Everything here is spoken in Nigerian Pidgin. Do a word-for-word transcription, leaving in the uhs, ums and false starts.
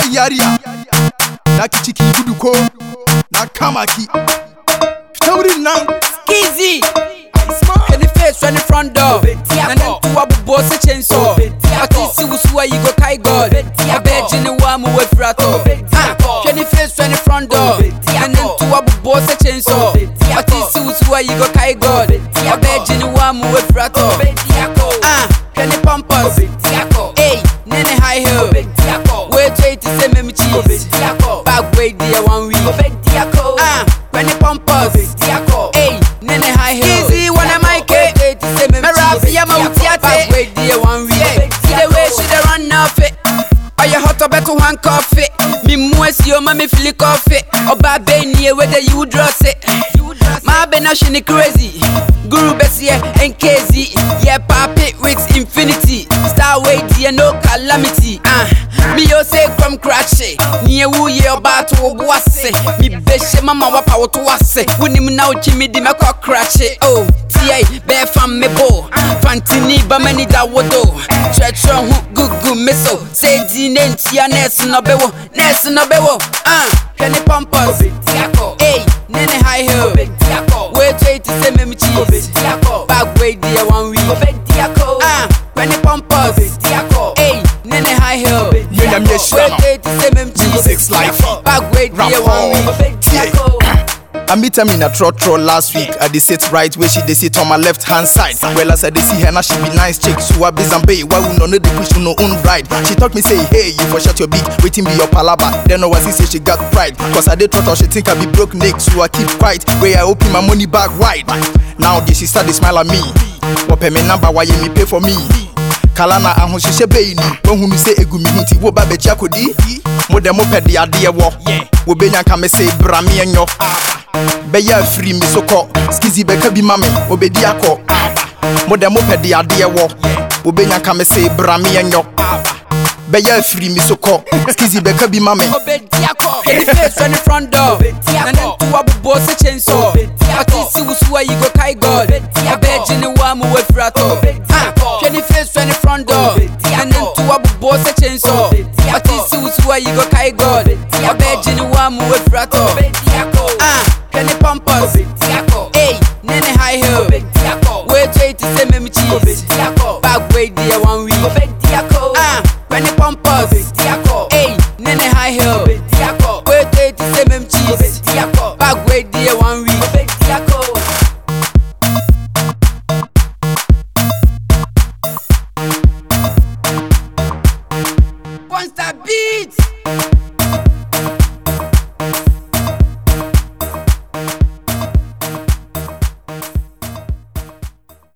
yaria na kichiki buduko na kamaki tawri nan Skizzy in the face when the front door and then two abu boss a chainsaw I can see why you go kai God I bet you know I'm with frato in the face when the front door and then two abu boss a chainsaw I can see why you go kai God I bet you know I'm with frato ah can the pampas hey nene high hill wait wait to say me cheese back way there one week ah when the pampas hey nene high hill easy when I mic it me rap ya ma utiate back way there one week see the way she dey run off it oh you hot up to one coffee me muesi o ma me feel coffee oba be nie where the you dress it my be na she crazy guru besie and K Z yeah pop it with infinity star way there no calamity ah uh, me yo say from crash nie wu ye oba to boase me be she mama wa pa wo to wase wonim na uchi me di me ko crash oh tie be fam me bo fantini ba mani da wodo tretre hu gugu me so say di nentia ness no be wo ness no be wo ah kenny pampas hey nene high hill wait wait to say me cheese back way there one week ah when the pampas hey nene high hill wait wait to say me cheese back way there one week I meet her in a trot trot last week. I dey sit right where she dey sit on my left hand side. Well as I dey see her now she be nice chick. So I biz and bay. Why we no know the push no own ride? She talk me say hey you for shut your beak. Waiting be your palaba. Then no one see say she got pride. Cause I dey trot or she think I be broke Nick. So I keep quiet. Where I open my money bag wide. Now this she start to smile at me. Open me number why you me pay for me. Kalana ahun she be ni. When who me say egu mi hunti wo ba be chia kodi. Mo dem mo pede ade wo. Wo be nyanka me say bra me enyo. Beya free me so call Skizzy beka bi mame obedi akọ mo dem mo pede ade wo obenya ka me say bra me enyo beya free me so call Skizzy beka bi mame obedi akọ in the face when the front door and then two abu boss a chainsaw I can see why you go kai God I bet you know I'm with frato ah in the face when the front door and then two abu boss a chainsaw I can see why you go kai God I bet you know I'm with frato ah Kenny Pampas